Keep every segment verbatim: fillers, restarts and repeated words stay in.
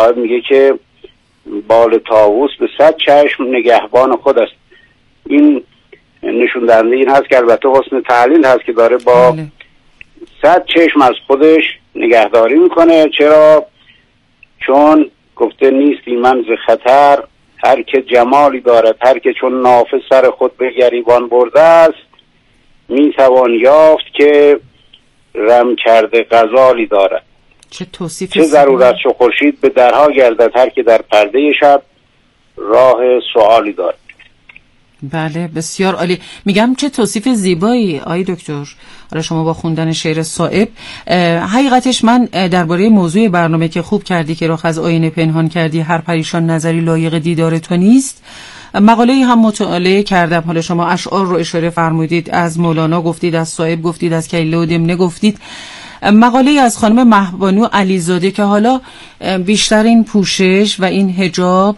صاحب میگه که بال طاووس به صد چشم نگهبان خود است. این نشون دهنده این هست که البته حسن تعلیل هست که داره با صد چشم از خودش نگهداری میکنه. چرا؟ چون گفته نیست ایمن ز خطر، هر که جمالی دارد، هر که چون نافه سر خود به گریبان برده است، میتوان یافت که رم کرده غزالی دارد. چه توصیف، چه ضرورت چو خورشید به درها گردد، هر که در پرده شب راه سؤالی دارد. بله بسیار عالی. میگم چه توصیف زیبایی آی دکتر. حالا شما با خوندن شعر صائب، حقیقتش من درباره موضوع برنامه که خوب کردی که رخ از آینه پنهان کردی، هر پریشان نظری لایق دیدار تو نیست، مقاله هم مطالعه کردم. حالا شما اشعار رو اشاره فرمودید، از مولانا گفتید، از صائب گفتید، از کیله و دمنه گفتید. مقاله از خانم مهبانو علیزاده که حالا بیشتر این پوشش و این حجاب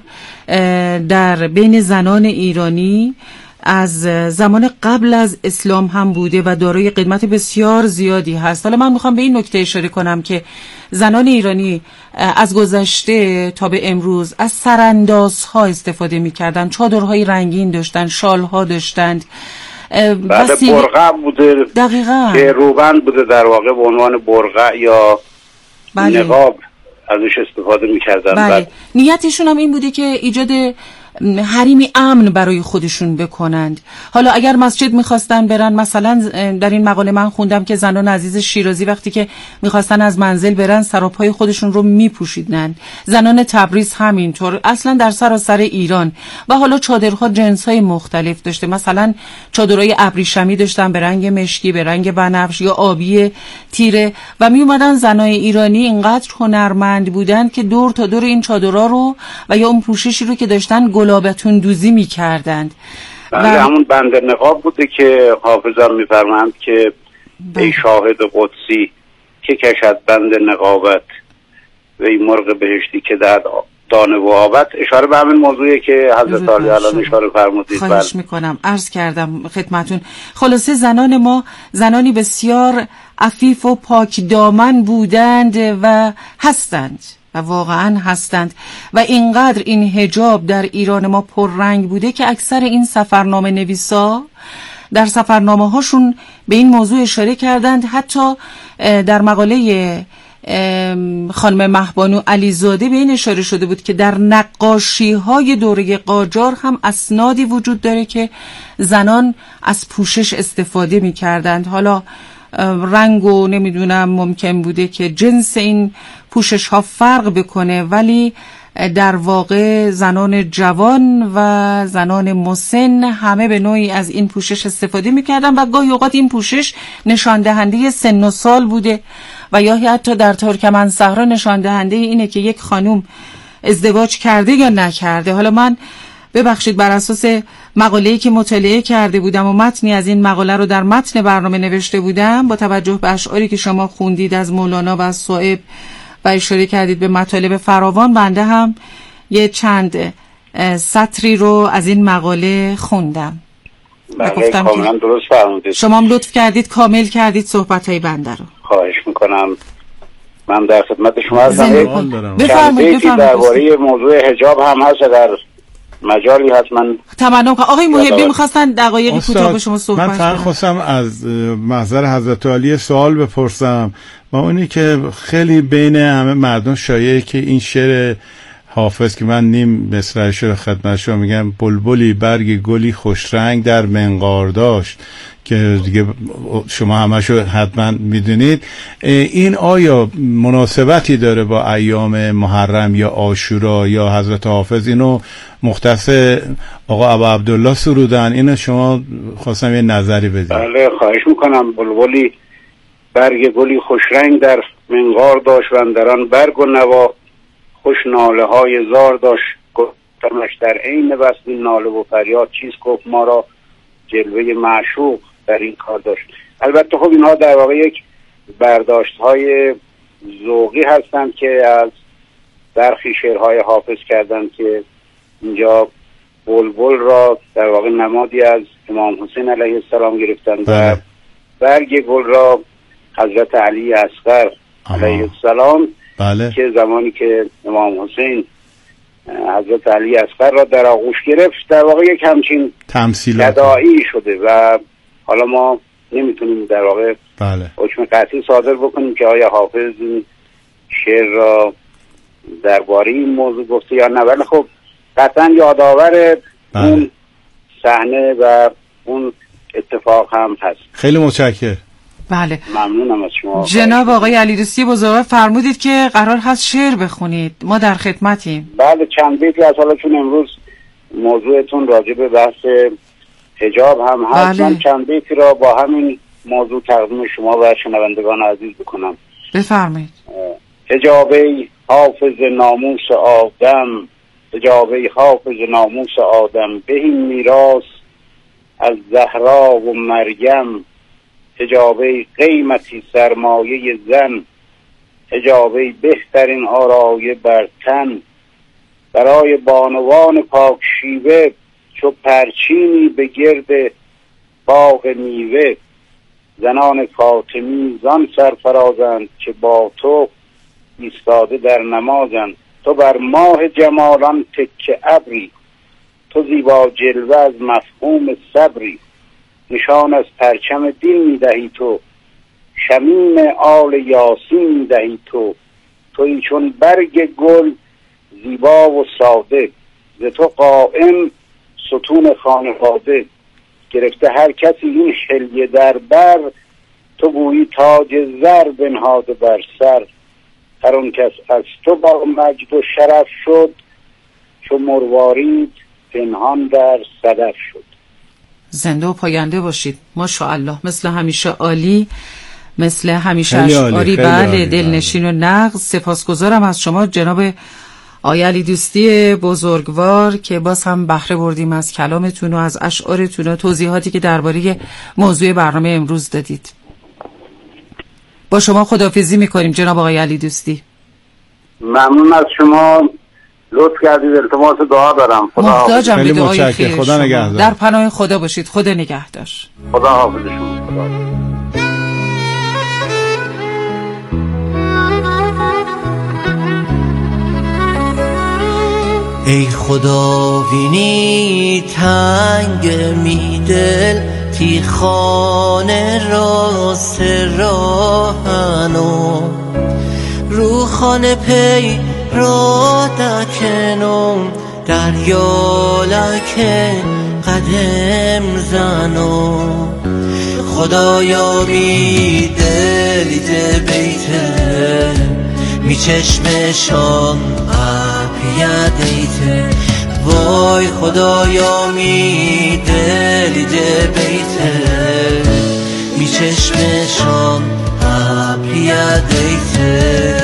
در بین زنان ایرانی از زمان قبل از اسلام هم بوده و دارای قدمت بسیار زیادی هست. حالا من میخوام به این نکته اشاره کنم که زنان ایرانی از گذشته تا به امروز از سراندازها استفاده میکردن، چادرهای رنگین داشتن، شالها داشتند، بعد برقع بوده دقیقاً که روبند بوده در واقع به عنوان برقع یا بله. نقاب ازش استفاده میکردن. بله. بعد نیتشون هم این بوده که ایجاد حریمی امن برای خودشون بکنند. حالا اگر مسجد میخواستن برن، مثلا در این مقاله من خوندم که زنان عزیز شیرازی وقتی که میخواستن از منزل برن سراپای خودشون رو میپوشیدن، زنان تبریز همینطور، اصلا در سراسر ایران. و حالا چادرها جنس‌های مختلف داشته، مثلا چادرهای ابریشمی داشتن به رنگ مشکی، به رنگ بنفش یا آبی تیره، و میومدن زنای ایرانی اینقدر هنرمند بودن که دور تا دور این چادرها رو و یا اون پوششی رو که داشتن گلابتون دوزی می کردند. بله و... همون بند نقاب بوده که حافظان می فرمند که ای شاهد قدسی که کشد بند نقابت و ای مرغ بهشتی که داد دانه و آبت. اشاره به همین موضوعی که حضرت عالی الان اشاره فرمودید. خواهش بل... میکنم عرض کردم خدمتون. خلاصه زنان ما زنانی بسیار عفیف و پاک دامن بودند و هستند و واقعا هستند و اینقدر این حجاب در ایران ما پررنگ بوده که اکثر این سفرنامه نویسا در سفرنامه هاشون به این موضوع اشاره کردند. حتی در مقاله خانم مهبانو علیزاده به این اشاره شده بود که در نقاشی های دوره قاجار هم اسنادی وجود داره که زنان از پوشش استفاده می کردند. حالا رنگ و نمیدونم ممکن بوده که جنس این پوشش ها فرق بکنه، ولی در واقع زنان جوان و زنان مسن همه به نوعی از این پوشش استفاده میکردن و گاهی اوقات این پوشش نشان دهنده سن و سال بوده و یا حتی در ترکمنصحرا نشان دهنده اینه که یک خانوم ازدواج کرده یا نکرده. حالا من ببخشید بر اساس مقاله‌ای که مطالعه کرده بودم و متنی از این مقاله رو در متن برنامه نوشته بودم، با توجه به اشعاری که شما خوندید از مولانا و از صائب و اشاره کردید به مطالب فراوان، بنده هم یه چند سطری رو از این مقاله خوندم و گفتم که درست فرمودید. شما هم لطف کردید کامل کردید صحبت‌های بنده رو. خواهش میکنم. من در خدمت شما هستم. بفرمایید. بفرمایید. درباره موضوع حجاب هم هست در مجالی هست من تمنا کنم. آقای محبی می‌خواستن دقایقی کوتاه با شما صحبت کنم. من فقط خواستم از محضر حضرت عالی سوال بپرسم و اونی که خیلی بین همه مردم شایعه که این شعر حافظ که من نیم مصرعش رو خدمت شما میگم، بلبلی برگ گلی خوش رنگ در منقار داشت، که دیگه شما همشو حتما میدونید، این آیا مناسبتی داره با ایام محرم یا عاشورا یا حضرت حافظ؟ اینو مختص آقا ابا عبدالله سرودن، اینو شما خواستم یه نظری بدید. بله خواهش میکنم. بلبلی برگ گلی خوش رنگ در منقار داشت و اندران برگ و نوا خوش ناله های زار داشت، گفتمش در عین وصل ناله و فریاد چیز گفت ما را جلوه معشوق در این کار داشت. البته خب اینها در واقع یک برداشت های ذوقی هستند که از برخی شعرهای حافظ کردند که اینجا بلبل را در واقع نمادی از امام حسین علیه السلام گرفتند و برگ گل را حضرت علی اصغر علیه السلام. بله. که زمانی که امام حسین حضرت علی اصغر را در آغوش گرفت در واقع یک همچین تمثیلات تداعی شده و حالا ما نمیتونیم در واقع بله حکم قطعی صادر بکنیم که آیا حافظ این شعر را درباره این موضوع گفته یا نه، ولی خب قطعا یادآور بله. اون صحنه و اون اتفاق هم هست. خیلی متشکرم. بله ممنونم از شما جناب آقای علیدوستی بزرگوار، فرمودید که قرار هست شعر بخونید، ما در خدمتیم. بله چند بیتی از حالا چون امروز موضوعتون راجع به بحث حجاب هم هست، بله. من چند بیتی را با همین موضوع تقدیم شما و شنوندگان عزیز بکنم. بفرمایید. حجابی حافظ ناموس آدم، حجابی حافظ ناموس آدم، بهین میراث از زهرا و مریم، حجابی قیمتی سرمایه زن، حجابی بهترین آرایه بر تن، برای بانوان پاک شیوه چو پرچینی به گرد باغ میوه، زنان فاطمی زان سرفرازند که با تو ایستاده در نمازند، تو بر ماه جمالان تکه ابری، تو زیبا جلوه از مفهوم صبری، نشان از پرچم دین میدهی تو، شمیم آل یاسین میدهی تو، تویی چون برگ گل زیبا و ساده، ز تو قائم ستون خانواده، گرفته هر کسی این خلیه در بر، تو گویی تاج زر بنهاده بر سر، هر اون کس از تو با مجد و شرف شد، چو مروارید پنهان در صدف شد. زنده و پاینده باشید. ماشاءالله، مثل همیشه عالی، مثل همیشه خیلی اشعاری عالی، خیلی بله عالی، دلنشین و نغز. سپاسگزارم از شما جناب آقای علیدوستی بزرگوار که باز هم بهره بردیم از کلامتون و از اشعارتون و توضیحاتی که درباره موضوع برنامه امروز دادید. با شما خداحافظی میکنیم جناب آقای علیدوستی. ممنون از شما، لطف کردید. التماس دعا دارم. خدا محتاجم به خیلی دعای متشکرم. خیر خدا شما. نگهدار. در پناه خدا باشید. خدا نگهدار. خدا حافظ شما. خدا حافظ. ای خدا بینی تنگ می دل تی خانه راست راهنو رو خانه پی را دکنم دریا لکه قدم زنو خدایا می دلی ده بیته می چشمشان یادیته وای خدایا می دلی ده بیته می چشمشان اب یادیته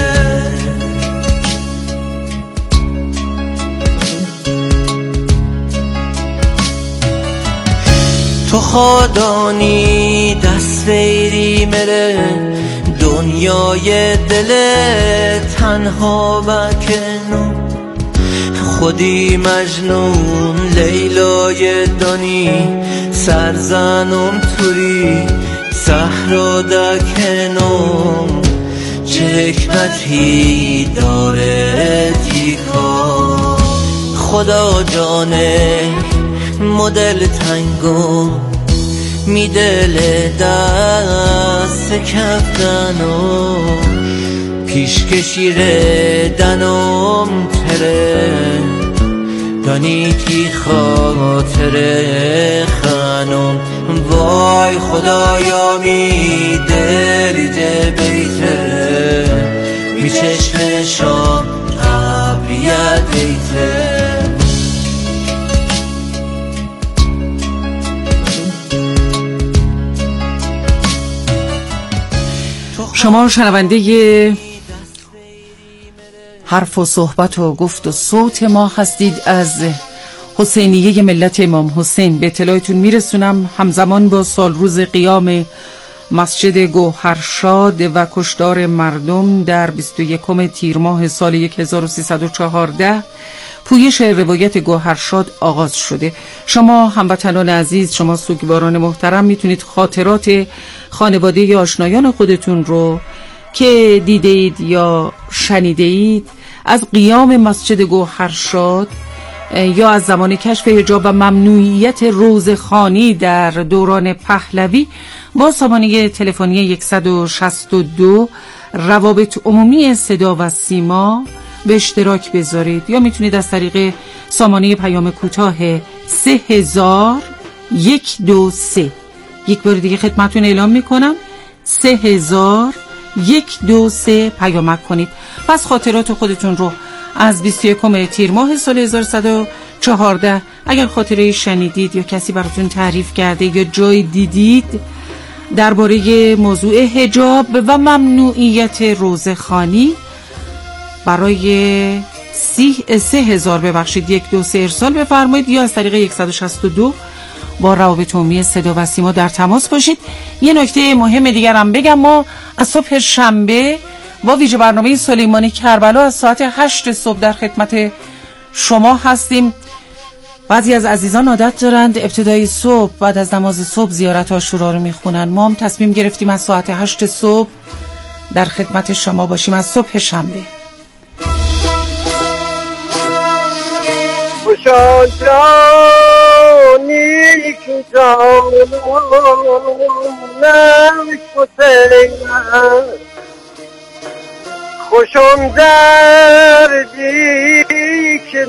تو خدانی دست ویری مره دنیای دل تنها بکنو خودی مجنون لیلای دانی سرزنم توری صحرا دکنم چه حکمتی داره تیکا خدا جانه مدل تنگو می دل دست کفتنو پیش کشیر دنم تره دانی کی خاطر خانم وای خدایا می دلی ده بیته می چشمشان عبیت بیته شما شنونده حرف و صحبت و گفت و صوت ما هستید از حسینیه ملت امام حسین. به اطلاعتون میرسونم همزمان با سال روز قیام مسجد گوهرشاد و کشتار مردم در بیست و یکم تیر ماه سال هزار و سیصد و چهارده پویش روایت گوهرشاد آغاز شده. شما هموطنان عزیز، شما سوگواران محترم، میتونید خاطرات خانواده یا آشنایان خودتون رو که دیدید یا شنیده اید از قیام مسجد گوهرشاد یا از زمان کشف حجاب و ممنوعیت روزخوانی در دوران پهلوی با سامانه تلفنی صد و شصت و دو روابط عمومی صدا و سیما به اشتراک بذارید، یا میتونید از طریق سامانه پیام کوتاه سه هزار یک دو سه. یک بار دیگه خدمتون اعلام میکنم سه هزار یک دو سه پیامک کنید. پس خاطرات خودتون رو از بیست و یکم تیر ماه سال هزار و سیصد و چهارده اگر خاطره شنیدید یا کسی براتون تعریف کرده یا جای دیدید درباره موضوع حجاب و ممنوعیت روزخوانی برای سی سه هزار ببخشید یک دو سه ارسال بفرمایید، یا از طریق صد و شصت و دو با روابط عمومی صدا و سیما در تماس باشید. یه نکته مهم دیگر هم بگم، ما از صبح شنبه با ویژه برنامه سلیمانی کربلا از ساعت هشت صبح در خدمت شما هستیم. بعضی از عزیزان عادت دارند ابتدای صبح بعد از نماز صبح زیارت عاشورا رو میخونن. ما هم تصمیم گرفتیم از ساعت هشت صبح در خدمت شما باشیم از صبح شنبه. خوشا جانی که جانم کتیمه خوشم دردی که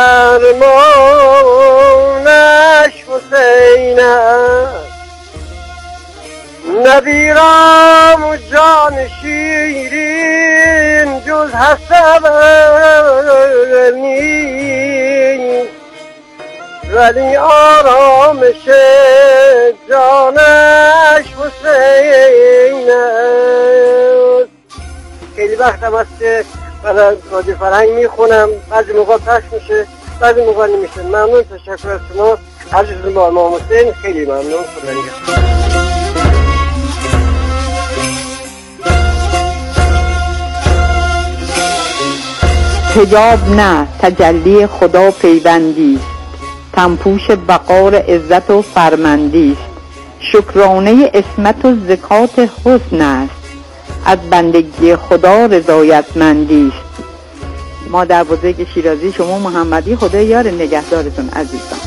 درمانش حسینه نبیرم و جان شیرین جز حسب نیست، ولی آرامش جانش حسینه. خیلی وقت هم هست که برای رادیو فرهنگ میخونم، بعضی موقع پخش میشه بعضی موقع نمیشه. ممنون، تشکر از شما عزیز ما امام حسین، خیلی ممنون. خدا نگهدار. حجاب نه تجلی خدا پیوندی است، تنپوش وقار عزت و فرمندی است، شکرانه عصمت و زکات حسن است، از بندگی خدا رضایتمندی است. مادر بزرگ شیرازی شما محمدی، خدا یار نگهدارتون عزیزان.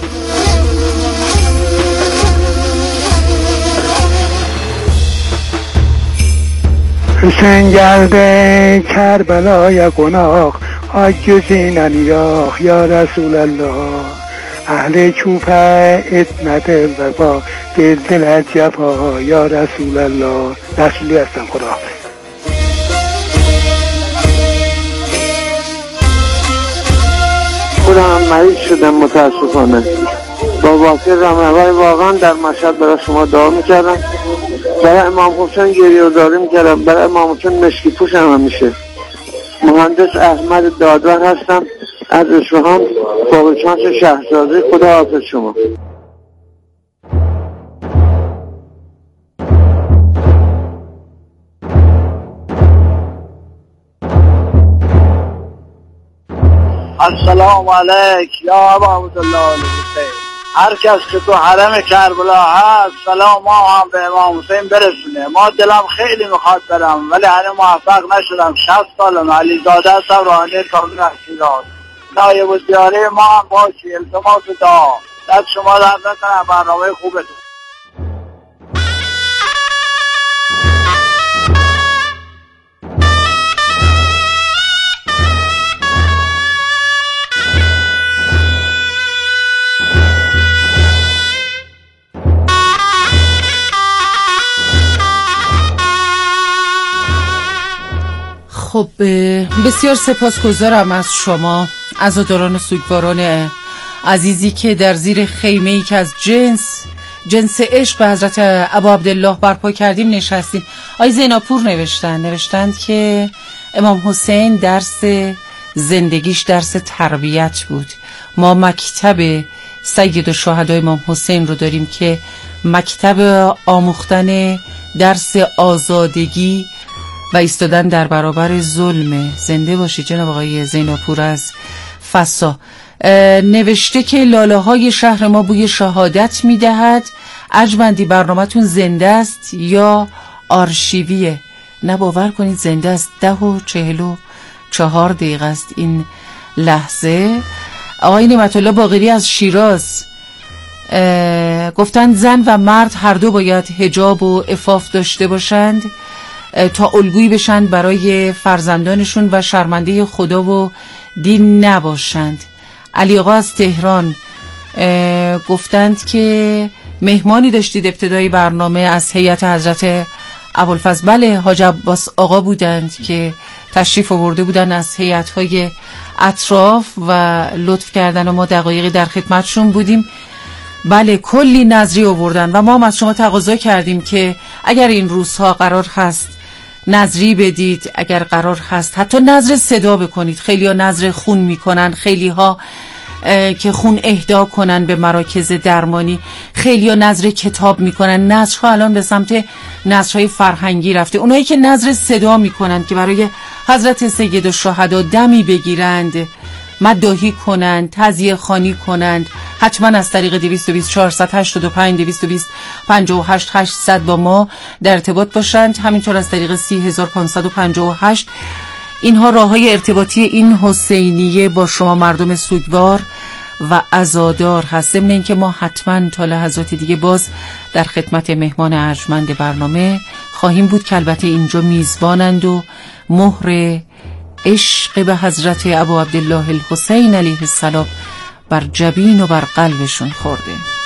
حسین گرده کربلای گناه آجزی ننیاخ یا رسول الله، اهل کوفه عصمت وفا دل دل از جفا یا رسول الله. رسولی هستم. خدا خودم مریض شدم متاسفانه. با واقع رمضان واقعا در مشهد برای شما دعا میکردم، برای امام حسین گریه و زاری میکردم، برای امام حسین مشکی پوش هم میشه. مهندس احمد دادور هستم از اصفهان، باقیچانس شهرزاده. خدا حافظ شما. السلام علیک یا ابا عبدالله الحسین. هر کس که تو حرم کربلا هست سلام ما هم به امام حسین برسونه. ما دلم خیلی میخواد برم ولی هنوز موفق نشدم. شصت سالم، علی زاده هستم، راهنده کامل شیراز. نایب الزیاره ما هم باشی. التماس دعا دست شما در نکنه. برنامه خوبتون. خب بسیار سپاسگزارم از شما عزاداران و سوگواران عزیزی که در زیر خیمه‌ای که از جنس جنس عشق به حضرت ابا عبدالله برپا کردیم نشستیم. آی زیناپور نوشتن نوشتند که امام حسین درس زندگیش درس تربیت بود. ما مکتب سید الشهداء امام حسین رو داریم که مکتب آموختن درس آزادگی و ایستادن در برابر ظلم. زنده باشی جناب آقای زیناپور از فسا. نوشته که لاله های شهر ما بوی شهادت میدهد. ارجمندی برنامه‌تون زنده است یا آرشیویه؟ نه باور کنید زنده است. ده و چهل و چهار دقیقه است این لحظه. آقای نعمت الله باقری از شیراز گفتند زن و مرد هر دو باید حجاب و عفاف داشته باشند تا الگویی بشن برای فرزندانشون و شرمنده خدا و دین نباشند. علی آقا از تهران گفتند که مهمانی داشتید ابتدای برنامه از هیئت حضرت ابوالفضل. بله، حاج عباس آقا بودند که تشریف آورده بودن از هیئت‌های اطراف و لطف کردن و ما دقایقی در خدمتشون بودیم. بله، کلی نظری آوردن و ما هم از شما تقاضا کردیم که اگر این روزها قرار هست نظری بدید، اگر قرار هست حتی نظر صدا بکنید. خیلی ها نظر خون میکنن، خیلی ها که خون اهدا کنن به مراکز درمانی، خیلی ها نظر کتاب میکنن. نظرها الان به سمت نظرهای فرهنگی رفته. اونایی که نظر صدا میکنن که برای حضرت سید الشهدا دمی بگیرند، مداحی کنند، تعزیه خوانی کنند، حتما از طریق دویست و بیست چهارصد و هشتاد و پنج دویست و بیست پنجاه و هشت هشتصد با ما در ارتباط باشند. همینطور از طریق سی هزار و پانصد و پنجاه و هشت. اینها راههای ارتباطی این حسینیه با شما مردم سوگوار و عزادار هست. ضمن اینکه ما حتما تا لحظات دیگه باز در خدمت مهمان ارجمند برنامه خواهیم بود که البته اینجا میزبانند و مهر عشق به حضرت ابو عبدالله الحسین علیه السلام بر جبین و بر قلبشون خورده.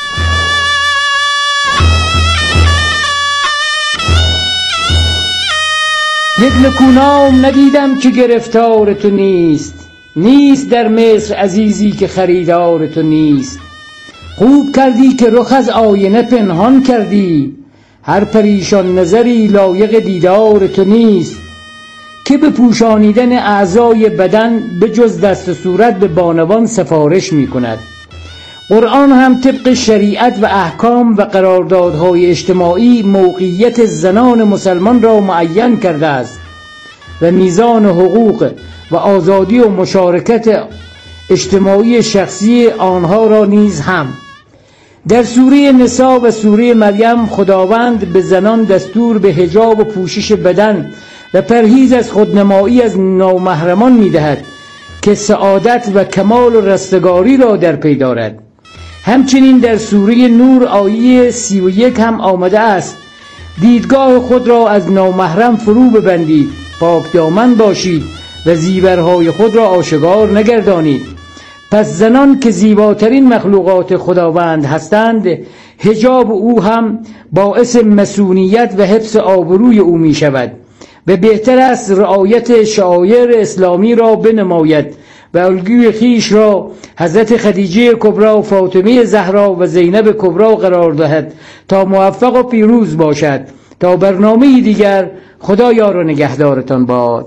یک نکونام ندیدم که گرفتار تو نیست، نیست در مصر عزیزی که خریدار تو نیست. خوب کردی که رخ از آینه پنهان کردی، هر پریشان نظری لایق دیدار تو نیست. که به پوشانیدن اعضای بدن به جز دست و صورت به بانوان سفارش می کند. قرآن هم طبق شریعت و احکام و قراردادهای اجتماعی موقعیت زنان مسلمان را معین کرده است و میزان حقوق و آزادی و مشارکت اجتماعی شخصی آنها را نیز هم. در سوره نساء و سوره مریم خداوند به زنان دستور به حجاب و پوشش بدن و پرهیز از خودنمایی از نامحرمان می‌دهد که سعادت و کمال و رستگاری را در پی دارد. همچنین در سوره نور آیه سی و یک هم آمده است دیدگاه خود را از نامحرم فرو ببندید، پاک دامن باشید و زیورهای خود را آشکار نگردانید. پس زنان که زیباترین مخلوقات خداوند هستند، حجاب او هم باعث مسئولیت و حفظ آبروی او می شود و بهتر است رعایت شعائر اسلامی را بنماید و الگوی خیش را حضرت خدیجه کبری و فاطمه زهرا و زینب کبری قرار دهد تا موفق و پیروز باشد. تا برنامه دیگر، خدا یار و نگهدارتان باد.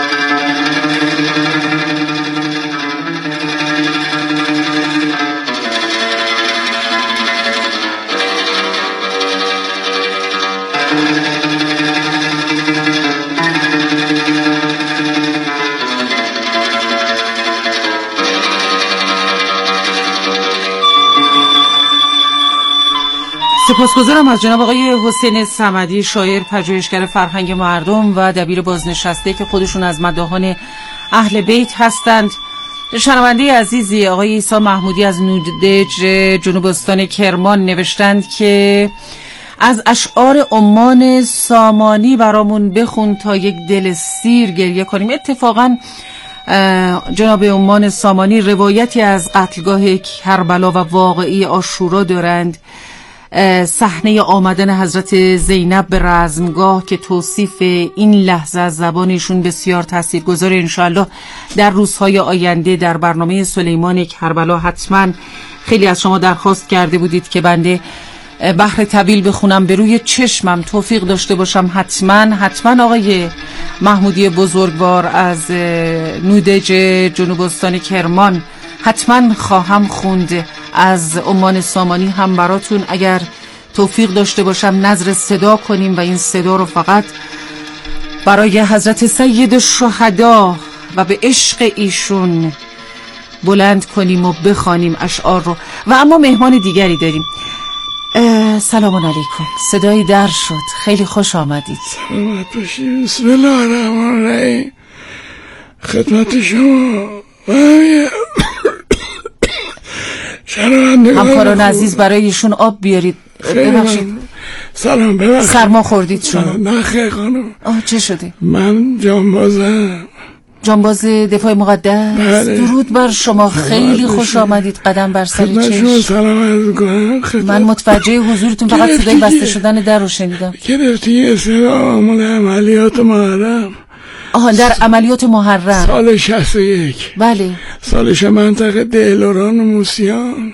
سپاسگزارم از جناب آقای حسین صمدی، شاعر، پژوهشگر فرهنگ مردم و دبیر بازنشسته که خودشون از مداحان اهل بیت هستند. شنونده عزیزی آقای عیسی محمودی از نودج جنوب استان کرمان نوشتند که از اشعار عمان سامانی برامون بخون تا یک دل سیر گریه کنیم. اتفاقا جناب عمان سامانی روایتی از قتلگاه کربلا و واقعی عاشورا دارند، صحنه آمدن حضرت زینب به رزمگاه که توصیف این لحظه از زبانشون بسیار تاثیرگذاره. انشاءالله در روزهای آینده در برنامه سلیمان کربلا حتما خیلی از شما درخواست کرده بودید که بنده بحر طویل بخونم، به روی چشمم توفیق داشته باشم. حتما حتما آقای محمودی بزرگوار از نودج جنوب استان کرمان حتما خواهم خوند از عمان سامانی هم براتون. اگر توفیق داشته باشم نظر صدا کنیم و این صدا رو فقط برای حضرت سید الشهدا و به عشق ایشون بلند کنیم و بخوانیم اشعار رو. و اما مهمان دیگری داریم. سلام علیکم. صدایی در شد. خیلی خوش آمدید. سلامت باشید. بسم الله الرحمن الرحیم. خدمت شما همکاران عزیز برایشون آب بیارید. ببخشید. سلام ببخشید. سرما خوردید شما؟ نه خیلی خانم. آه چه شده؟ من جانبازم. جانباز دفاع مقدس. بله. درود بر شما. خیلی خوش آمدید. قدم بر سر چشم. شما سلام عرض کنم. من متوجه حضورتون، فقط صدای بسته شدن در رو شنیدم. گرفتی استعمال عملیات محرم. آها در عملیات محرم سال شصت و یک. بله. سالش منطقه دلوران و موسیان.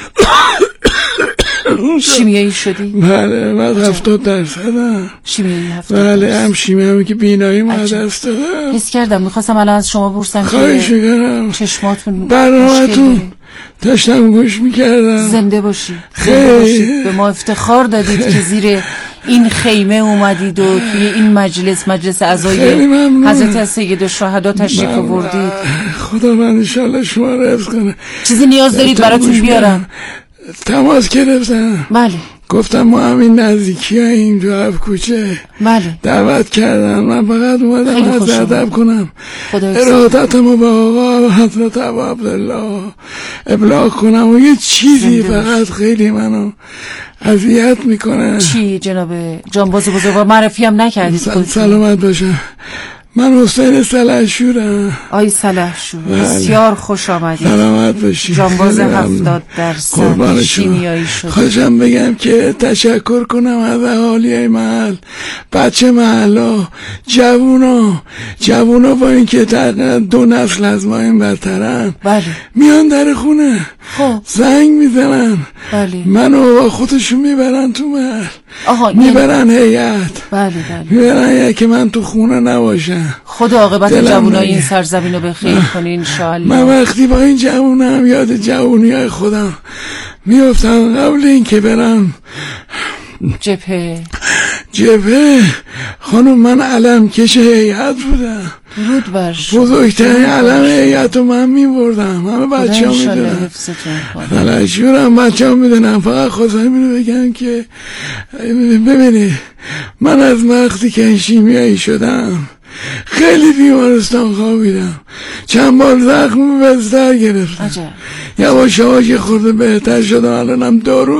شیمیایی شدی؟ بله بعد هفتاد درصدم. شیمیایی هفتاد بله هم شیمیایی هم که بینایی ما دست دادم. حس کردم میخواستم الان از شما بپرسم که خواهش میکنم چشماتون برنامه‌تون داشتم گوش میکردم. زنده باشید. خیلی به ما افتخار دادید که زیر این خیمه اومدید و توی این مجلس مجلس اعضای حضرت سید الشهدا تشریف آوردید. خدا من انشالله شما رو حفظ کنه. چیزی نیاز دارید براتون بیارم؟ تماس گرفتم. بله. گفتم ما همین نزدیکی هاییم تو هفت کوچه. بله. دعوت کردن من فقط اومدم از ادب کنم ارادتمو به آقا حضرت ابا عبدالله ابلاغ کنم و یه چیزی فقط خیلی منو اذیت میکنه. چی جناب جانباز بزرگ؟ معرفی هم نکردید. سلامت باشم. من حسین سلحشورم. آی سلحشور بسیار خوش آمدید. سلامت باشید. جانباز هفتاد درصد شیمیایی شد. خواهشم بگم که تشکر کنم از اهالی محل، بچه محلا، جوونا جوونا با این که دو نسل از ما این برترن. بله. میان در خونه خب زنگ میزنن. بله. منو با خودشون میبرن تو محل. آها میبرن هیئت. بله بله. میبرن که من تو خونه نباشم. خدا عاقبت جوانای این سرزمین رو به خیر کنه انشاءالله. من وقتی با این جوانم یاد جوانیای خودم میافتم قبل این که برم جبهه جبهه خانم من علم کش هیئت بودم. درود بر شما. بزرگترین علم هیئت رو من میبردم. همه بچه ها میدونم. سلحشورم بچه ها میدونم. فقط خواستم اینو بگم که ببینید من از وقتی که شیمیایی شدم خیلی بیمارستان خوابیدم. چند بار زخم بستر گرفتم. یواش یواش خورده بهتر شدم. الانم دارو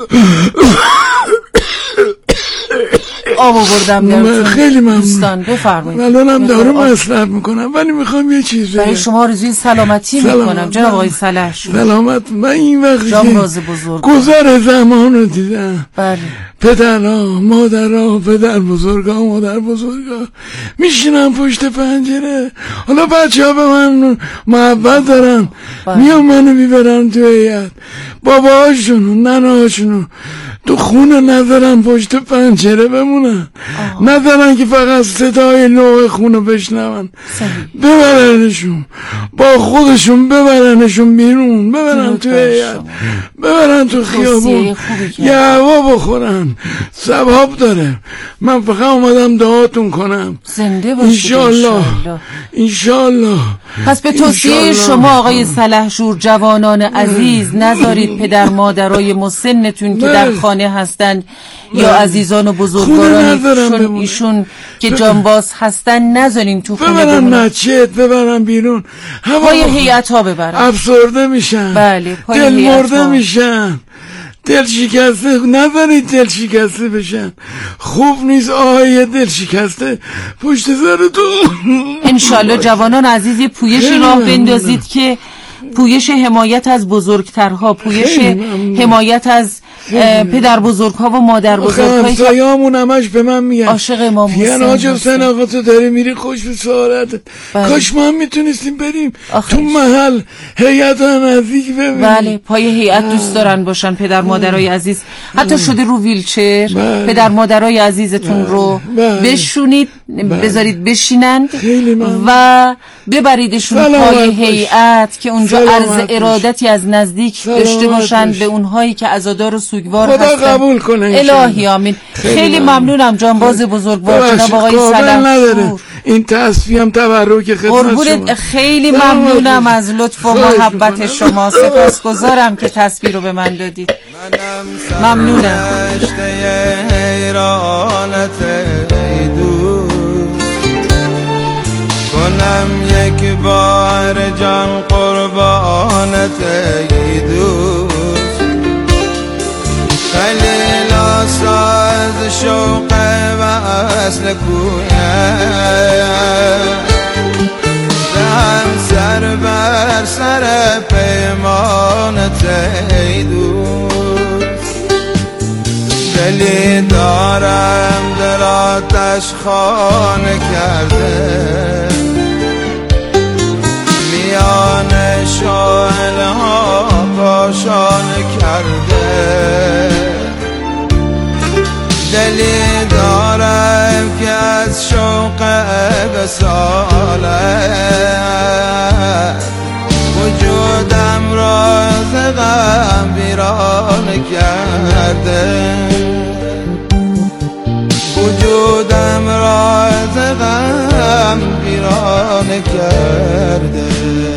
آب آوردم. خیلی ممنون. دوستان بفرمایید. الانم دارو مصرف میکنم ولی میخوام یه چیز برای شما آرزوی سلامتی میکنم جناب آقای سلحشور. سلامت. من این وقتی جانباز بزرگ گذر زمان رو دیدم. بله. پدرها مادرها پدر بزرگا مادر بزرگا میشینن پشت پنجره. حالا بچه ها به من محبت دارن. بله. میان منو میبرن تو هیئت. باباهاشون ننهاشون تو خونه نذارن پشت پنجره بمونن. نذارن که فقط صدای نوع خونه بشنون. ببرنشون با خودشون ببرنشون بیرون. ببرن تو هیئت. ببرن تو خیابون یه هوا بخورن. ثواب داره. من فقط اومدم دعاتون کنم. زنده باشید انشالله انشالله. پس به توصیه شما آقای سلحشور جوانان عزیز نذارید پدر مادرای مسنتون که در خانه هستند یا عزیزان و بزرگوارانی چون ایشون که جانباز هستن نذارین تو خونه ببرن مسجد ببرن بیرون. پای هیئت ها ببرن. افسرده میشن. بله دل مرده میشن. دل شکسته نذارید دل شکسته بشن. خوب نیست آهای دل شکسته پشت سرتون. انشالله جوانان عزیزی پویشی راه بندازید که پویش حمایت از بزرگترها، پویش حمایت از پدر بزرگها و مادر بزرگها. همسایه‌مون همش به من میگن عاشق امام حسین میگن آج حسین آقا تو داری میری خوش به سعادت. کاش ما هم میتونستیم بریم تو محل هیئت نزدیک ببینیم. بله پای هیئت دوست دارن باشن پدر مادرای عزیز. حتی شده رو ویلچر پدر مادرای عزیزتون رو بشونید بذارید بشینند و ببریدشون پای هیئت که اونجا عرض ارادتی از نزدیک داشته باشند به اونهایی که عزادار و سوگوار خدا هستند. قبول کنه الهی آمین. خیلی, خیلی ممنونم جانباز بزرگوار جناب آقای سلام‌پور. این تصفیه هم تبرک خدمت شما. خیلی ممنونم از لطف و محبت شما. سپاسگزارم که تصویر رو به من دادید. ممنونم. کنم یک بار جان قربانت ای دوست، خیلی ساز شوق و اصل کویه دهم سر بر سر پیمانت ای دوست، دلی دارم در آتش خانه کرده میان شعله ها کاشانه کرده، دلی دارم که از شوق وصالت وجودم را ز غم ویرانه کرده، وجودم را ز غم ویرانه کرده.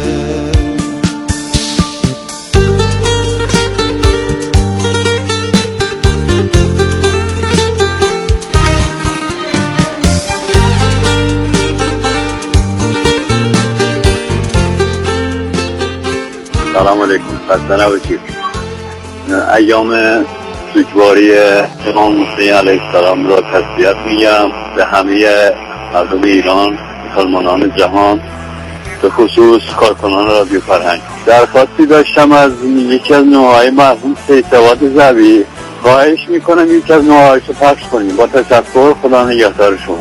سلام علیکم، خسته نباشید. ایام سوگواری امام حسین علیه السلام را تسلیت میگم به همه مردم ایران، مسلمانان جهان، به خصوص کارکنان رادیو فرهنگ. درخواستی داشتم از یکی از نوعهای مرحوم سید سواد زوی، خواهش میکنم یکی از نوعهایش رو پخش کنیم. با تشکر، خدا نگهدار شما.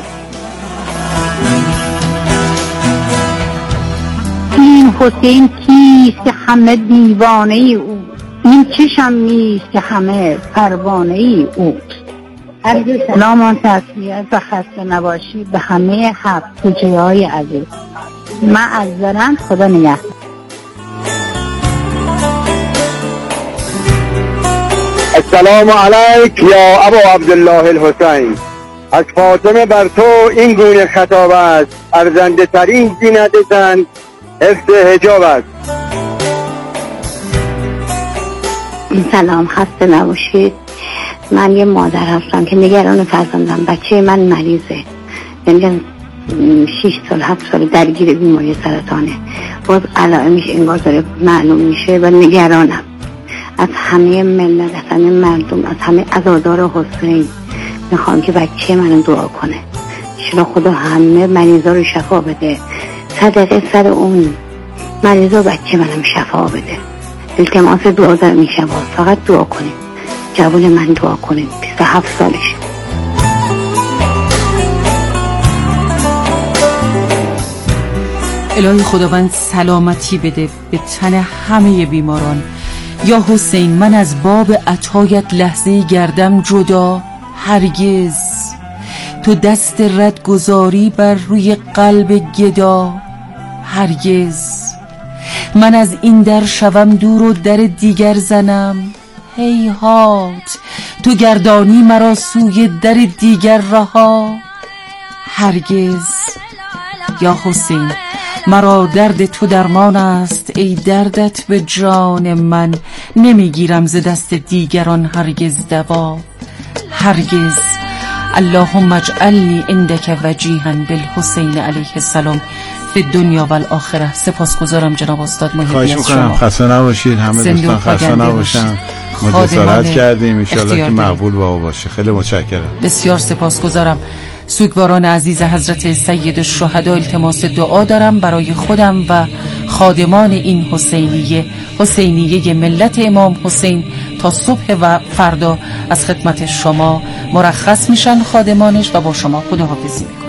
این حسین کیست که همه دیوانه ای او، این چشم نیست که همه پروانه ای او. سلام و تسلیت و خسته نباشی به همه هفت کوچه های عزیز. معذرت، خدا نگهدار. السلام علیک یا ابو عبدالله الحسین. از فاطمه بر تو این گونه خطاب است، ارزنده ترین زینت زن حفظ حجاب است. سلام، خسته نباشید. من یه مادر هستم که نگران فرزندم. بچه من مریضه، یعنی شش سال هفت سال درگیر بیماری سرطانه. باز علائمش انگار داره معلوم میشه و نگرانم. از همه ملت، از همه مردم، از همه عزادار حسین میخوام که بچه منو دعا کنه. شما خدا همه مریضا رو شفا بده. صدقه سر اون مریضا بچه منم شفا بده. التماس دعا دارم این شبا، فقط دعا کنید. جوان من دعا کنید، بیست و هفت سالشه. الهی خداوند سلامتی بده به تن همه بیماران. یا حسین، من از باب عطایت لحظه گردم جدا، هرگز تو دست رد گذاری بر روی قلب گدا، هرگز من از این در شوم دور و در دیگر زنم، هیهات تو گردانی مرا سوی در دیگر رها، هرگز. یا حسین، مرا درد تو درمان است، ای دردت به جان من، نمیگیرم ز دست دیگران هرگز دوا، هرگز. اللهم اجعلنی عندک وجیها بالحسین علیه السلام فی دنیا و الاخره. سپاسگزارم جناب استاد محبی از شما. خسته نباشید، همه دوستان خسته نباشن. ما جسارت کردیم، ان شاءالله که مقبول بابا باشه. خیلی متشکرم، بسیار سپاسگزارم. سوگواران عزیز حضرت سید الشهدا، التماس دعا دارم برای خودم و خادمان این حسینیه، حسینیه ملت امام حسین. تا صبح و فردا از خدمت شما مرخص میشن خادمانش و با شما خداحافظی میکنم.